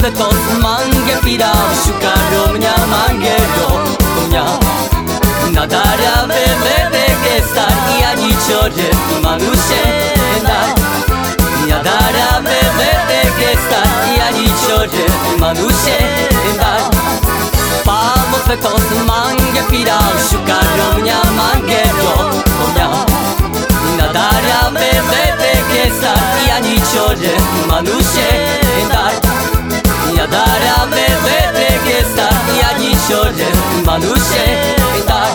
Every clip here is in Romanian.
se tos mange pira shukaro mnya mangero mnya nadara bebe que estaría dichore manushe dai nadara bebe que estaría dichore manushe dai pamo se tos mange pira shukaro mnya mangero mnya nadara bebe que estaría dichore manushe dai nadara bebe que estaría dichore manushe dai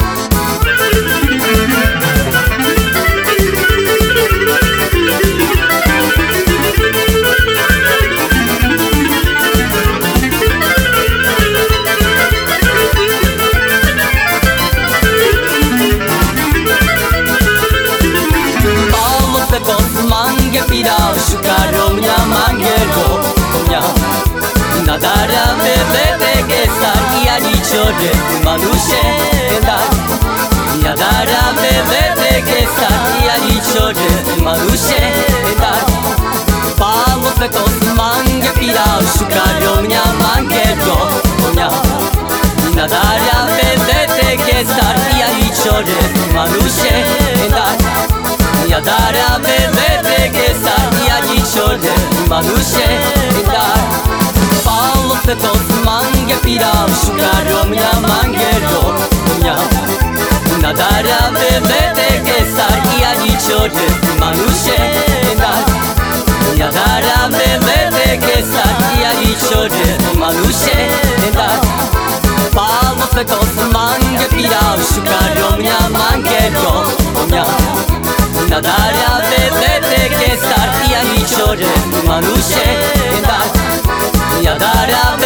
shukaro mnya mangero mnya nadara bebe que estaría dichore manushe dai nadara bebe que estaría dichore manushe dai pamo se tos mange pira shukaro mnya mangero mnya nadara bebe que estaría dichore manushe dai nadara bebe que estaría dichore manushe dai pamo se tos mange pira shukaro mnya mangero mnya nadara bebe que estaría dichore manushe dai nadara bebe que estaría dichore manushe dai pamo se tos mange pira shukaro mnya mangero mnya nadara bebe que estaría dichore manushe dai nadara